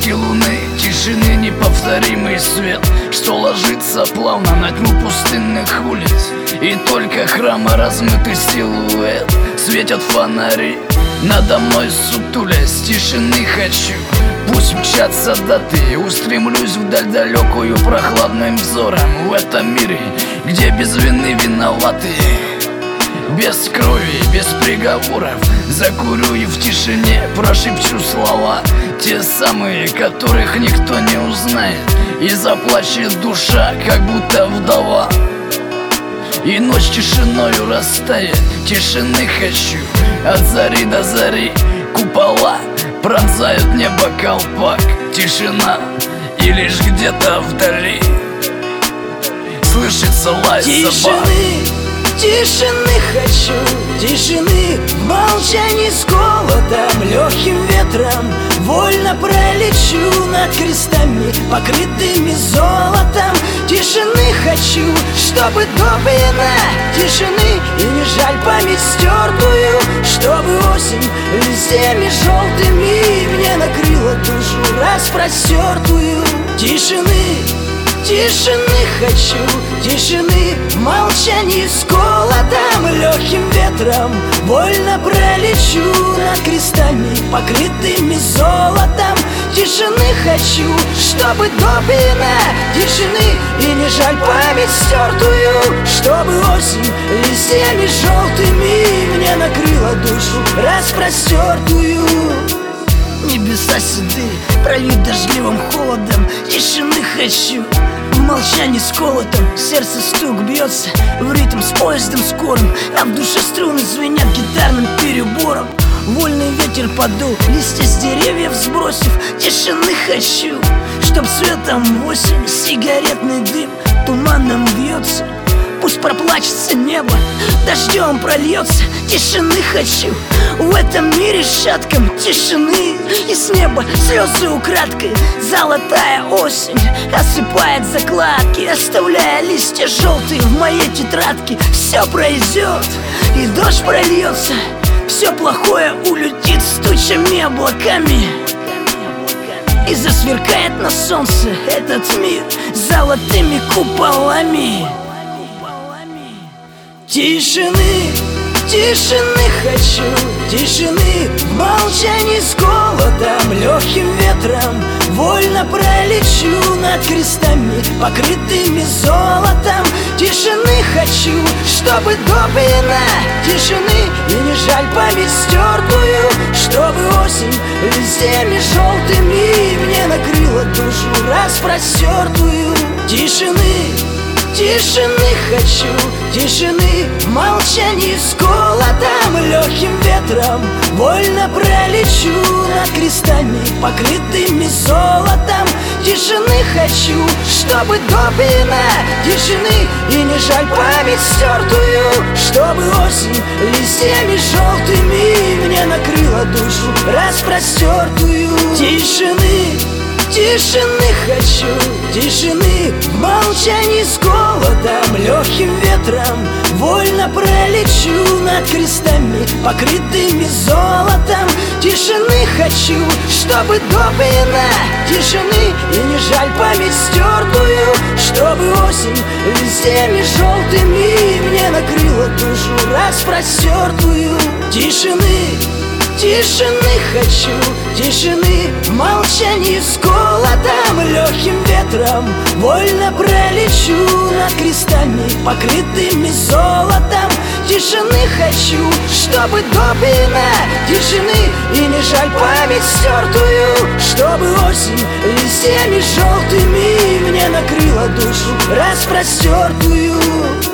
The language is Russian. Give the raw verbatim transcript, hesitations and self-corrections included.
отблески луны, тишины неповторимый свет, что ложится плавно на тьму пустынных улиц. И только храма размытый силуэт светят фонари надо мной сутулясь. Тишины хочу, пусть мчатся даты, устремлюсь вдаль далекую прохладным взором. В этом мире, где без вины виноваты, без крови, без приговоров, закурю и в тишине прошепчу слова, те самые, которых никто не узнает, и заплачет душа, как будто вдова. И ночь тишиною растает, тишины хочу, от зари до зари. Купола пронзают небо колпак, тишина, и лишь где-то вдали слышится лай собак. Тишины хочу, тишины в молчании с голодом, легким ветром вольно пролечу над крестами, покрытыми золотом. Тишины хочу, чтобы допьяна тишины, и не жаль память стертую, чтобы осень листьями желтыми мне накрыла душу распростертую. Тишины, тишины хочу, тишины в молчании с голодом, легким ветром вольно пролечу над крестами, покрытыми золотом. Тишины хочу, чтобы допьяна тишины, и не жаль память стертую, чтобы осень листьями желтыми мне накрыла душу распростертую. Небеса седые, прольют дождливым холодом. Тишины хочу, в молчании с колотом. Сердце стук бьется в ритм с поездом скорым, а в душе струны звенят гитарным перебором. Вольный ветер подул, листья с деревьев сбросив. Тишины хочу, чтоб светом в осень сигаретный дым туманом вьется. Пусть проплачется небо, дождем прольется. Тишины хочу, в этом мире шатком тишины. И с неба слезы украдкой, золотая осень осыпает закладки, оставляя листья желтые в моей тетрадке. Все пройдет, и дождь прольется, все плохое улетит с тучами облаками, и засверкает на солнце этот мир золотыми куполами. Тишины, тишины хочу, тишины в молчании с голодом, легким ветром вольно пролечу над крестами, покрытыми золотом. Тишины хочу, чтобы допьяна тишины, и не жаль память стертую, чтобы осень листьями желтыми мне накрыла душу распростертую. Тишины, тишины хочу, тишины в молчании с голодом, легким ветром вольно пролечу над крестами, покрытыми золотом. Тишины хочу, чтобы допьяна тишины, и не жаль память стертую, чтобы осень листьями желтыми мне накрыла душу распростертую. Тишины, тишины хочу, тишины в молчании с голодом, легким ветром вольно пролечу над крестами, покрытыми золотом. Тишины хочу, чтобы допьяна тишины, и не жаль память стертую, чтобы осень листьями желтыми мне накрыла душу распростертую. Тишины, тишины хочу, тишины в молчании с голодом, легким ветром вольно пролечу над крестами, покрытыми золотом. Тишины хочу, чтобы допьяна тишины, и не жаль память стертую, чтобы осень листьями желтыми мне накрыла душу распростертую.